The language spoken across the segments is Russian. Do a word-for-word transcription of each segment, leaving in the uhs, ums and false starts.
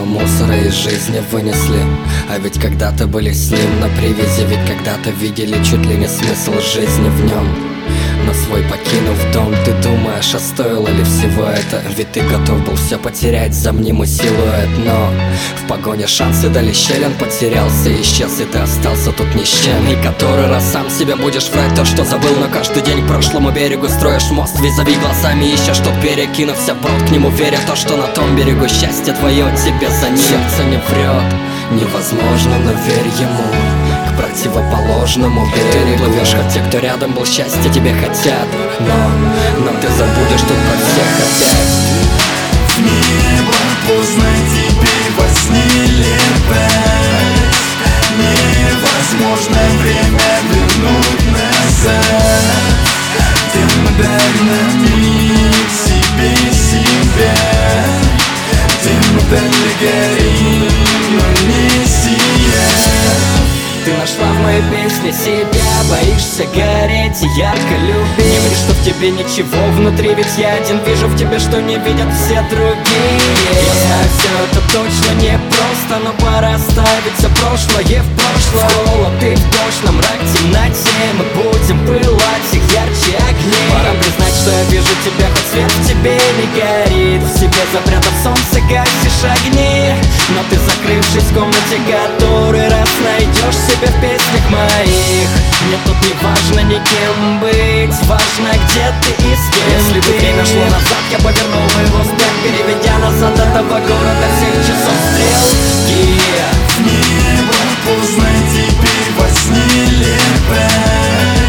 мусора из жизни вынесли. А ведь когда-то были с ним на привязи, ведь когда-то видели чуть ли не смысл жизни в нем. Но свой покинув дом, ты думаешь, а стоило ли всего это? Ведь ты готов был все потерять за мнимый силуэт. Но в погоне шансы дали щель, он потерялся и исчез, и ты остался тут ни с чем. И который раз сам себе будешь врать то, что забыл, но каждый день к прошлому берегу строишь мост. Визави глазами ищешь тот берег, кинувся брод к нему, веря то, что на том берегу счастье твое тебе за ним. Сердце не врет, невозможно, но верь ему, к противоположному берегу. Ты не плывешь, хотя кто рядом был, счастье тебе хотят, но, но ты забудешь тут про всех опять. В небо поздно теперь во сне летать. Невозможно время вернуть назад. Где мы дали на миг себе себя, где мы дали горим, но не сиять. Ты нашла в моей песне себя, боишься гореть и ярко любить. Не ври, что в тебе ничего внутри, ведь я один вижу в тебе, что не видят все другие. Я знаю, все это точно не просто, но пора оставить все прошлое в прошлом. В холод и в дождь, на мрак, темноте мы будем пылать их ярче огней. Пора признать, что я вижу тебя, хоть свет в тебе не горит. В себе запрятав солнце, гасишь огни. Но ты, закрывшись в комнате, который раз найдешь себя в песнях моих. Мне тут не важно никем быть, важно где ты и с кем. Если бы время шло назад, я повернул бы его вспять, переведя назад этого города всех часов стрелки. В небо поздно теперь во сне летать.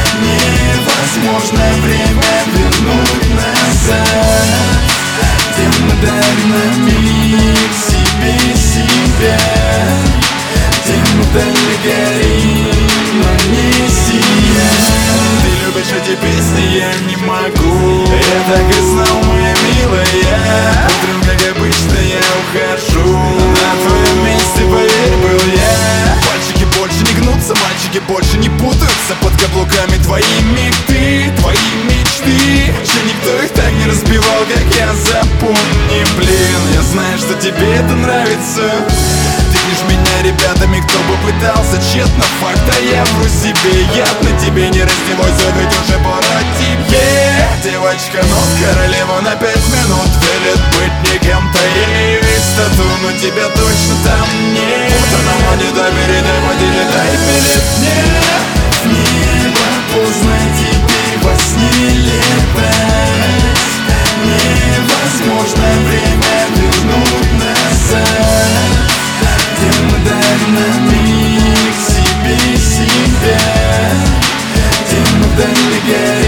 Невозможно время вернуть назад. Где мы дали на миг себе себя, где мы дали горим, но не сиять. Ты любишь эти песни, я не могу. Я так и знал, моя милая. Утром, как обычно, я ухожу. На твоем месте, поверь, был я. Пальчики больше не гнутся, мальчики больше не путаются под каблуками твоими ты, твои мечты. Еще никто их так не разбивал, как я, запомни, блин. Я знаю, что тебе это нравится. Видишь меня ребятами, кто бы пытался тщетно, факт, а я вру себе. Яд на тебе не раздевайся, ведь уже пора тебе. Девочка, но королева на пять минут велит быть не кем-то ей весь тату, но тебя точно там нет. Вот она, не доверей, дай водили, дай билет мне. В небо поздно теперь во сне летать. Невозможно время вернуть назад. Где мы дали на миг себе себя, где мы дали гореть.